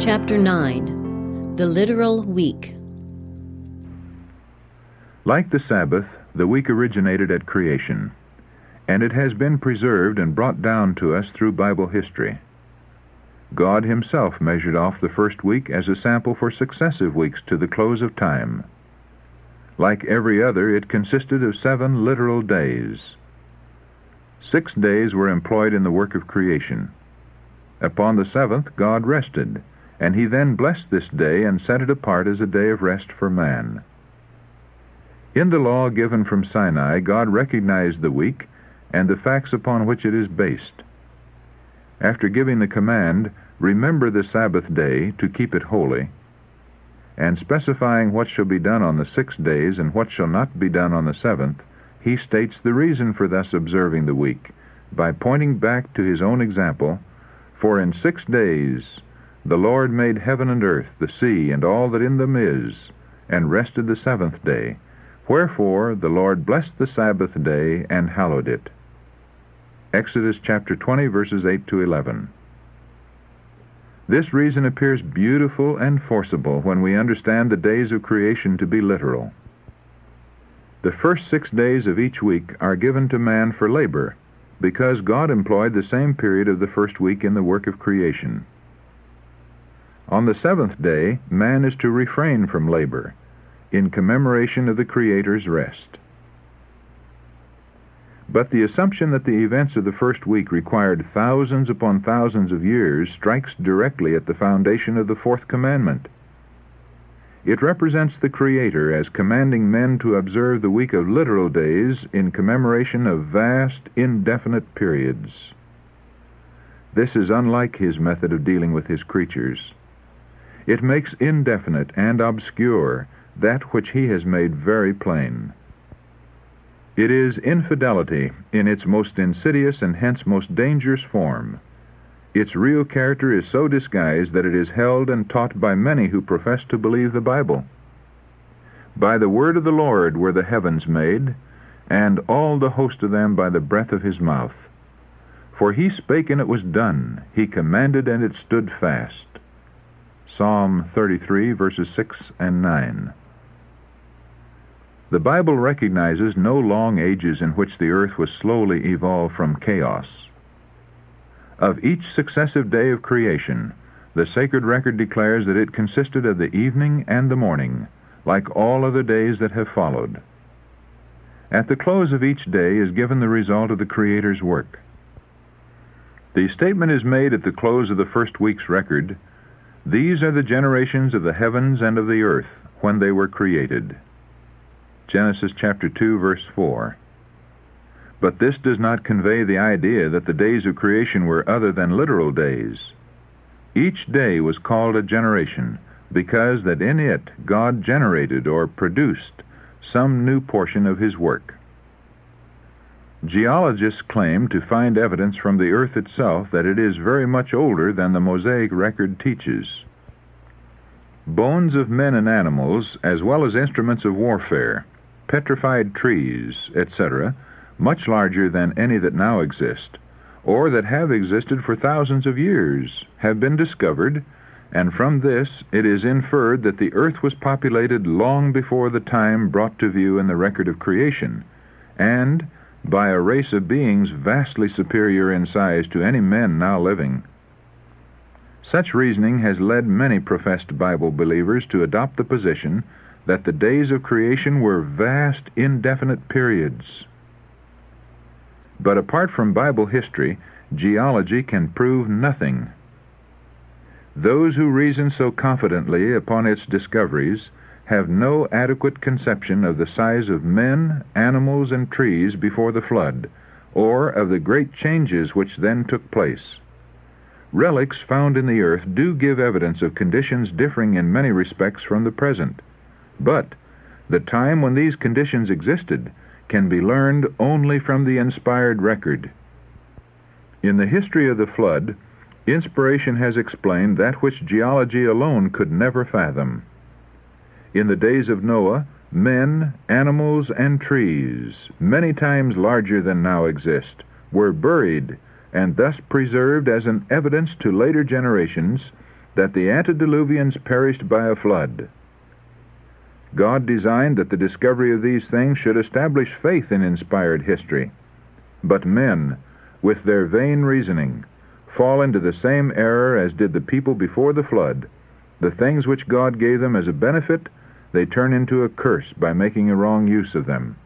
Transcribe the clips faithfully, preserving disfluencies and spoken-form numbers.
Chapter nine. The Literal Week. Like the Sabbath, the week originated at creation, and it has been preserved and brought down to us through Bible history. God himself measured off the first week as a sample for successive weeks to the close of time. Like every other, it consisted of seven literal days. Six days were employed in the work of creation. Upon the seventh, God rested, and he then blessed this day and set it apart as a day of rest for man. In the law given from Sinai, God recognized the week and the facts upon which it is based. After giving the command, "Remember the Sabbath day, to keep it holy," and specifying what shall be done on the six days and what shall not be done on the seventh, he states the reason for thus observing the week, by pointing back to his own example, "For in six days the Lord made heaven and earth, the sea, and all that in them is, and rested the seventh day. Wherefore the Lord blessed the Sabbath day and hallowed it." Exodus chapter twenty, verses eight to eleven. This reason appears beautiful and forcible when we understand the days of creation to be literal. The first six days of each week are given to man for labor, because God employed the same period of the first week in the work of creation. On the seventh day, man is to refrain from labor, in commemoration of the Creator's rest. But the assumption that the events of the first week required thousands upon thousands of years strikes directly at the foundation of the fourth commandment. It represents the Creator as commanding men to observe the week of literal days in commemoration of vast, indefinite periods. This is unlike his method of dealing with his creatures. It makes indefinite and obscure that which he has made very plain. It is infidelity in its most insidious and hence most dangerous form. Its real character is so disguised that it is held and taught by many who profess to believe the Bible. "By the word of the Lord were the heavens made, and all the host of them by the breath of his mouth. For he spake, and it was done. He commanded, and it stood fast." Psalm thirty-three, verses six and nine. The Bible recognizes no long ages in which the earth was slowly evolved from chaos. Of each successive day of creation, the sacred record declares that it consisted of the evening and the morning, like all other days that have followed. At the close of each day is given the result of the Creator's work. The statement is made at the close of the first week's record, "These are the generations of the heavens and of the earth, when they were created." Genesis chapter two, verse four. But this does not convey the idea that the days of creation were other than literal days. Each day was called a generation, because that in it God generated or produced some new portion of his work. Geologists claim to find evidence from the earth itself that it is very much older than the Mosaic record teaches. Bones of men and animals, as well as instruments of warfare, petrified trees, et cetera, much larger than any that now exist, or that have existed for thousands of years, have been discovered, and from this it is inferred that the earth was populated long before the time brought to view in the record of creation, and by a race of beings vastly superior in size to any men now living. Such reasoning has led many professed Bible believers to adopt the position that the days of creation were vast, indefinite periods. But apart from Bible history, geology can prove nothing. Those who reason so confidently upon its discoveries have no adequate conception of the size of men, animals, and trees before the flood, or of the great changes which then took place. Relics found in the earth do give evidence of conditions differing in many respects from the present, but the time when these conditions existed can be learned only from the inspired record. In the history of the flood, inspiration has explained that which geology alone could never fathom. In the days of Noah, men, animals, and trees, many times larger than now exist, were buried and thus preserved as an evidence to later generations that the antediluvians perished by a flood. God designed that the discovery of these things should establish faith in inspired history. But men, with their vain reasoning, fall into the same error as did the people before the flood. The things which God gave them as a benefit, they turn into a curse by making a wrong use of them.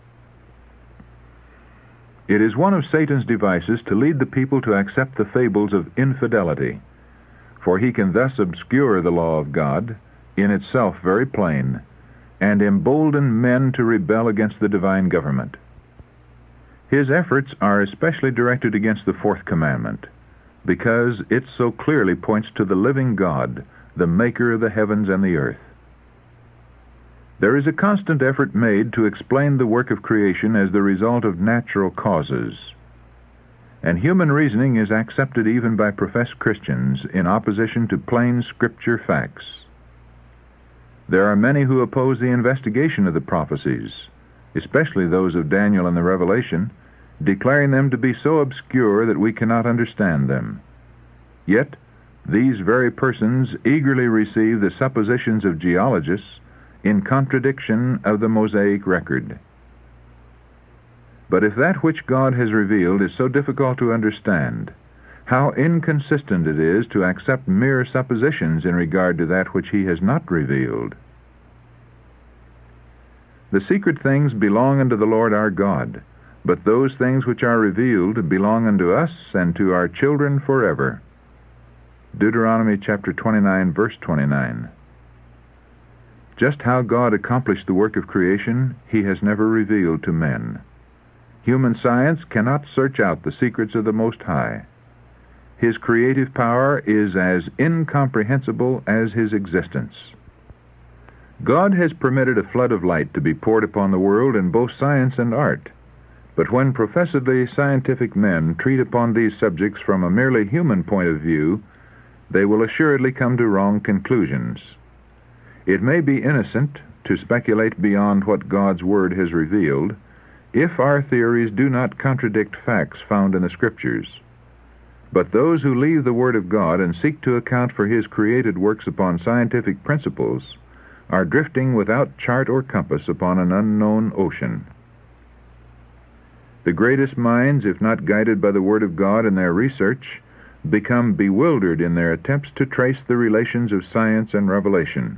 It is one of Satan's devices to lead the people to accept the fables of infidelity, for he can thus obscure the law of God, in itself very plain, and embolden men to rebel against the divine government. His efforts are especially directed against the fourth commandment, because it so clearly points to the living God, the maker of the heavens and the earth. There is a constant effort made to explain the work of creation as the result of natural causes, and human reasoning is accepted even by professed Christians in opposition to plain Scripture facts. There are many who oppose the investigation of the prophecies, especially those of Daniel and the Revelation, declaring them to be so obscure that we cannot understand them. Yet, these very persons eagerly receive the suppositions of geologists in contradiction of the Mosaic record. But if that which God has revealed is so difficult to understand, how inconsistent it is to accept mere suppositions in regard to that which he has not revealed. The secret things belong unto the Lord our God, but those things which are revealed belong unto us and to our children forever. Deuteronomy chapter twenty-nine, verse twenty-nine. Just how God accomplished the work of creation, he has never revealed to men. Human science cannot search out the secrets of the Most High. His creative power is as incomprehensible as his existence. God has permitted a flood of light to be poured upon the world in both science and art, but when professedly scientific men treat upon these subjects from a merely human point of view, they will assuredly come to wrong conclusions. It may be innocent to speculate beyond what God's Word has revealed, if our theories do not contradict facts found in the Scriptures. But those who leave the Word of God and seek to account for his created works upon scientific principles are drifting without chart or compass upon an unknown ocean. The greatest minds, if not guided by the Word of God in their research, become bewildered in their attempts to trace the relations of science and revelation.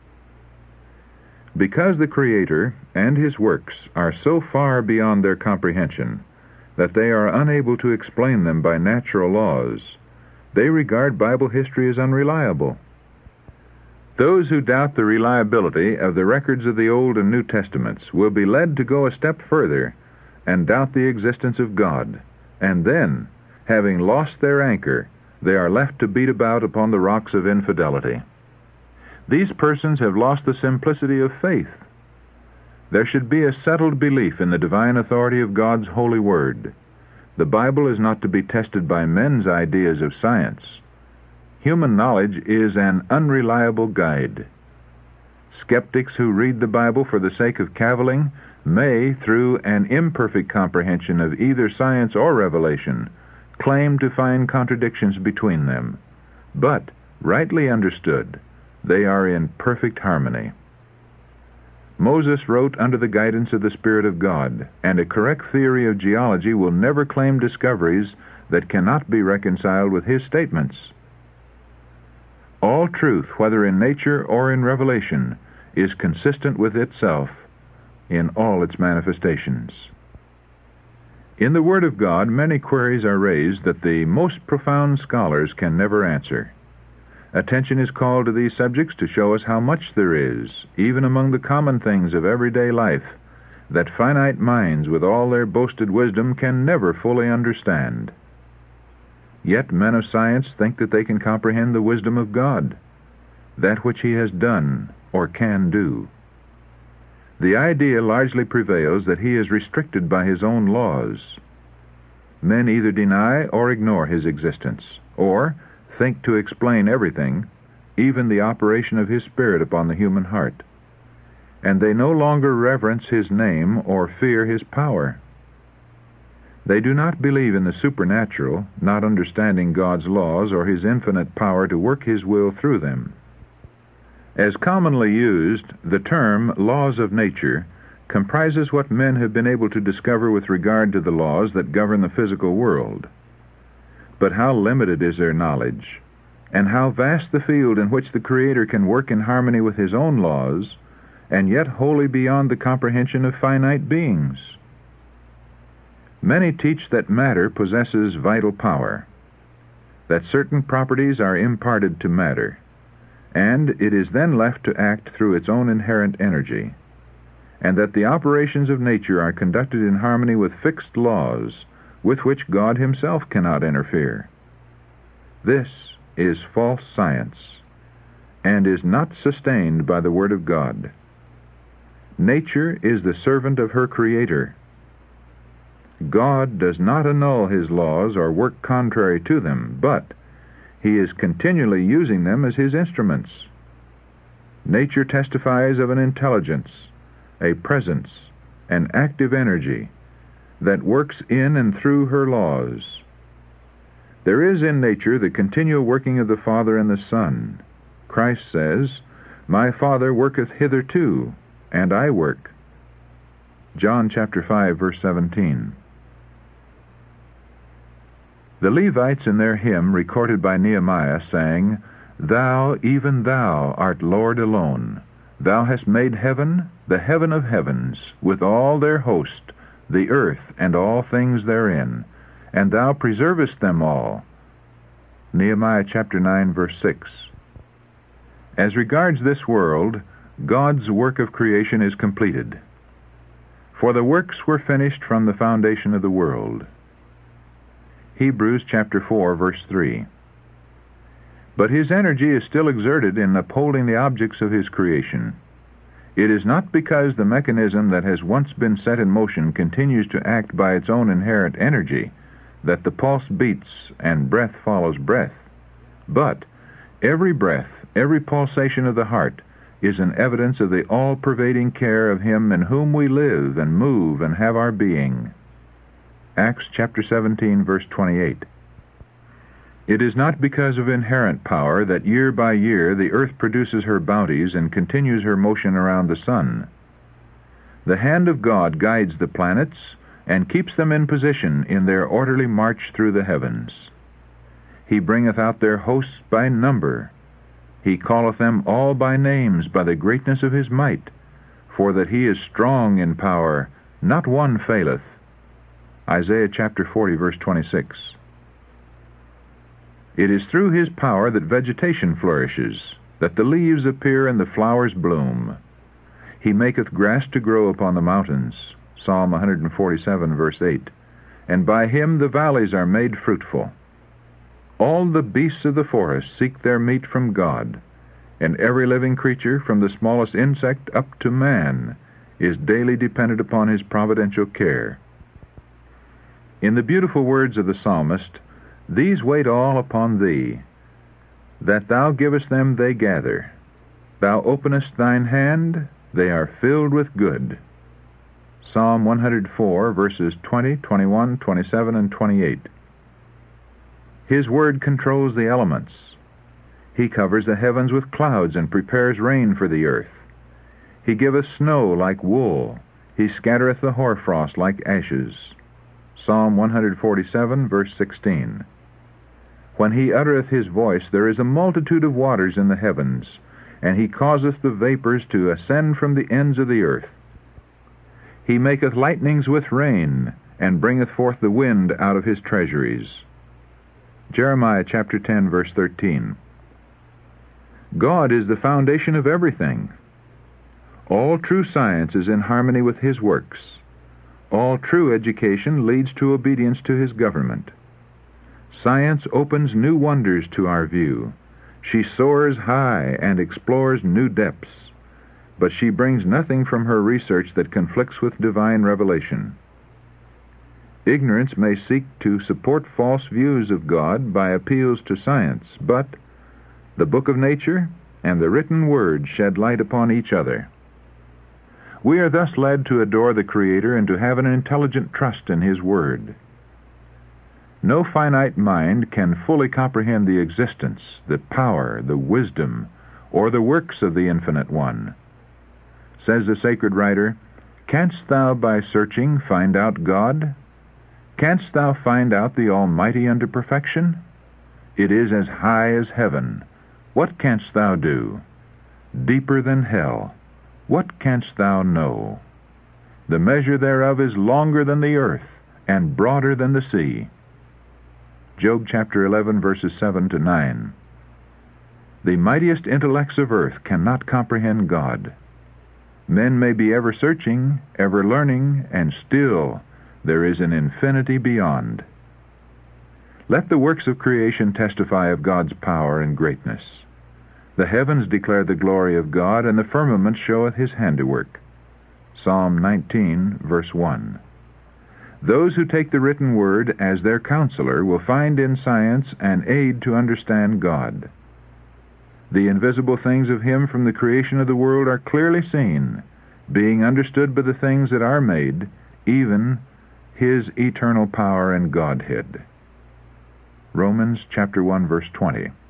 Because the Creator and his works are so far beyond their comprehension that they are unable to explain them by natural laws, they regard Bible history as unreliable. Those who doubt the reliability of the records of the Old and New Testaments will be led to go a step further and doubt the existence of God, and then, having lost their anchor, they are left to beat about upon the rocks of infidelity. These persons have lost the simplicity of faith. There should be a settled belief in the divine authority of God's holy word. The Bible is not to be tested by men's ideas of science. Human knowledge is an unreliable guide. Skeptics who read the Bible for the sake of cavilling may, through an imperfect comprehension of either science or revelation, claim to find contradictions between them. But, rightly understood, they are in perfect harmony. Moses wrote under the guidance of the Spirit of God, and a correct theory of geology will never claim discoveries that cannot be reconciled with his statements. All truth, whether in nature or in revelation, is consistent with itself in all its manifestations. In the Word of God, many queries are raised that the most profound scholars can never answer. Attention is called to these subjects to show us how much there is, even among the common things of everyday life, that finite minds with all their boasted wisdom can never fully understand. Yet men of science think that they can comprehend the wisdom of God, that which he has done or can do. The idea largely prevails that he is restricted by his own laws. Men either deny or ignore his existence, or think to explain everything, even the operation of his Spirit upon the human heart, and they no longer reverence his name or fear his power. They do not believe in the supernatural, not understanding God's laws or His infinite power to work His will through them. As commonly used, the term laws of nature comprises what men have been able to discover with regard to the laws that govern the physical world. But how limited is their knowledge, and how vast the field in which the Creator can work in harmony with His own laws, and yet wholly beyond the comprehension of finite beings. Many teach that matter possesses vital power, that certain properties are imparted to matter, and it is then left to act through its own inherent energy, and that the operations of nature are conducted in harmony with fixed laws with which God Himself cannot interfere. This is false science, and is not sustained by the Word of God. Nature is the servant of her Creator. God does not annul His laws or work contrary to them, but He is continually using them as His instruments. Nature testifies of an intelligence, a presence, an active energy that works in and through her laws. There is in nature the continual working of the Father and the Son. Christ says, "My Father worketh hitherto, and I work." John chapter five, verse seventeen. The Levites in their hymn recorded by Nehemiah sang, "Thou, even Thou, art Lord alone. Thou hast made heaven, the heaven of heavens, with all their host, the earth and all things therein, and Thou preservest them all." Nehemiah chapter nine, verse six. As regards this world, God's work of creation is completed. For the works were finished from the foundation of the world. Hebrews chapter four, verse three. But His energy is still exerted in upholding the objects of His creation. It is not because the mechanism that has once been set in motion continues to act by its own inherent energy that the pulse beats and breath follows breath, but every breath, every pulsation of the heart is an evidence of the all-pervading care of Him in whom we live and move and have our being. Acts chapter seventeen, verse twenty-eight. It is not because of inherent power that year by year the earth produces her bounties and continues her motion around the sun. The hand of God guides the planets and keeps them in position in their orderly march through the heavens. He bringeth out their hosts by number. He calleth them all by names by the greatness of His might, for that He is strong in power, not one faileth. Isaiah chapter forty, verse twenty-six. It is through His power that vegetation flourishes, that the leaves appear and the flowers bloom. He maketh grass to grow upon the mountains, Psalm one forty-seven, verse eight, and by Him the valleys are made fruitful. All the beasts of the forest seek their meat from God, and every living creature, from the smallest insect up to man, is daily dependent upon His providential care. In the beautiful words of the psalmist, "These wait all upon Thee. That Thou givest them they gather. Thou openest Thine hand, they are filled with good." Psalm one hundred four, verses twenty, twenty-one, twenty-seven, and twenty-eight. His word controls the elements. He covers the heavens with clouds and prepares rain for the earth. He giveth snow like wool. He scattereth the hoarfrost like ashes. Psalm one forty-seven, verse sixteen. When He uttereth His voice, there is a multitude of waters in the heavens, and He causeth the vapors to ascend from the ends of the earth. He maketh lightnings with rain, and bringeth forth the wind out of His treasuries. Jeremiah chapter ten, verse thirteen. God is the foundation of everything. All true science is in harmony with His works. All true education leads to obedience to His government. Science opens new wonders to our view. She soars high and explores new depths, but she brings nothing from her research that conflicts with divine revelation. Ignorance may seek to support false views of God by appeals to science, but the book of nature and the written word shed light upon each other. We are thus led to adore the Creator and to have an intelligent trust in His word. No finite mind can fully comprehend the existence, the power, the wisdom, or the works of the Infinite One. Says the sacred writer, "Canst thou by searching find out God? Canst thou find out the Almighty unto perfection? It is as high as heaven. What canst thou do? Deeper than hell. What canst thou know? The measure thereof is longer than the earth, and broader than the sea." Job chapter eleven, verses seven to nine. The mightiest intellects of earth cannot comprehend God. Men may be ever searching, ever learning, and still there is an infinity beyond. Let the works of creation testify of God's power and greatness. The heavens declare the glory of God, and the firmament showeth his handiwork. Psalm nineteen, verse one. Those who take the written word as their counselor will find in science an aid to understand God. The invisible things of him from the creation of the world are clearly seen, being understood by the things that are made, even his eternal power and Godhead. Romans chapter one, verse twenty.